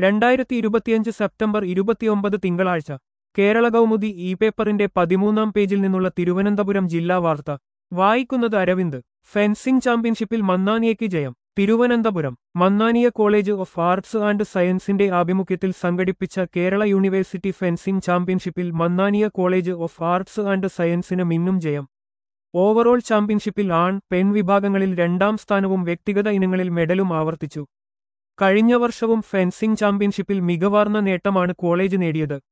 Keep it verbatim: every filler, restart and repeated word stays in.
രണ്ടായിരത്തി ഇരുപത്തിയഞ്ച് സെപ്റ്റംബർ ഇരുപത്തിയൊമ്പത് തിങ്കളാഴ്ച കേരള കൗമുദി ഇ പേപ്പറിന്റെ പതിമൂന്നാം പേജിൽ നിന്നുള്ള തിരുവനന്തപുരം ജില്ലാ വാർത്ത വായിക്കുന്നത് അരവിന്ദ്. ഫെൻസിംഗ് ചാമ്പ്യൻഷിപ്പിൽ മന്നാനിയയ്ക്ക് ജയം. Thiruvananthapuram Mannaniya college of arts and സയൻസിന്റെ ആഭിമുഖ്യത്തിൽ സംഘടിപ്പിച്ച കേരള യൂണിവേഴ്സിറ്റി ഫെൻസിംഗ് ചാമ്പ്യൻഷിപ്പിൽ Mannaniya college of arts and സയൻസിന് മിന്നും ജയം. ഓവറോൾ ചാമ്പ്യൻഷിപ്പിൽ ആൺ, പെൺ വിഭാഗങ്ങളിൽ രണ്ടാം സ്ഥാനവും വ്യക്തിഗത ഇനങ്ങളിൽ മെഡലും ആവർത്തിച്ചു. കഴിഞ്ഞ വർഷവും ഫെൻസിംഗ് ചാമ്പ്യൻഷിപ്പിൽ മികവാർന്ന നേട്ടമാണ് കോളേജ് നേടിയത്.